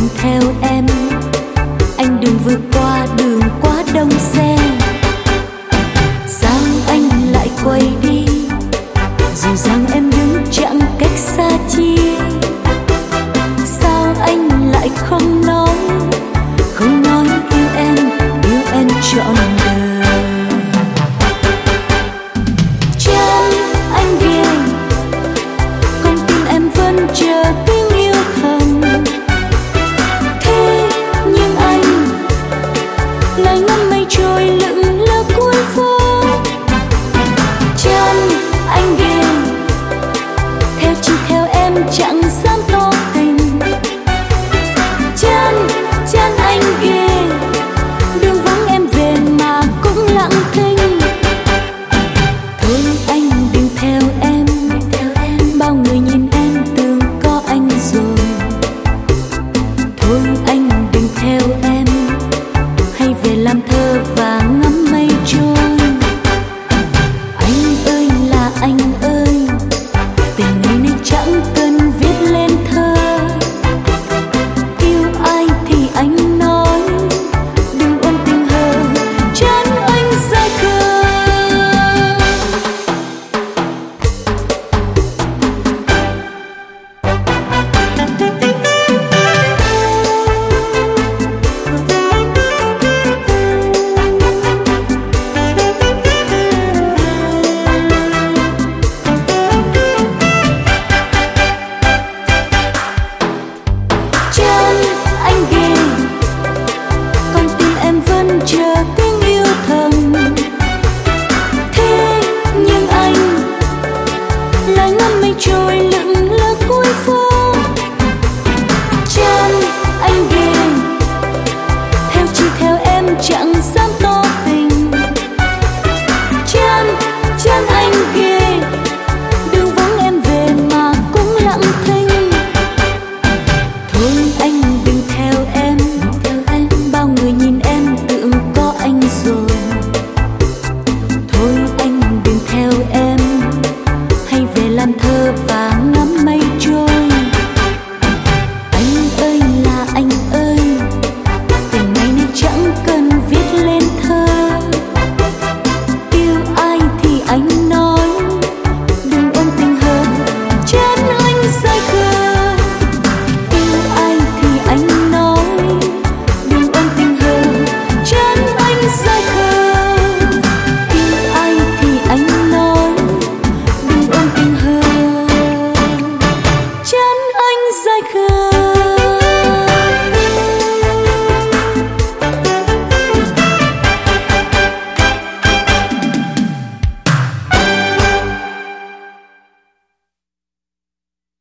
đừng theo em, anh đừng vượt qua đường quá đông xe. Sao anh lại quay đi, dù rằng em đứng chẳng cách xa chi. Sao anh lại không nói yêu em trọn đời. Chân anh ghiền, con tim em vẫn chờ tiếng yêu thầm. Thế nhưng anh lại ngắm mây trôi lững lờ cuối phố. Chân anh ghiền, chỉ theo em chẳng dám tỏ tình. Chân anh ghiền, đường vắng em về mà cũng lặng thinh. Thôi anh đừng theo em, bao người nhìn em tưởng có anh rồi. Thôi anh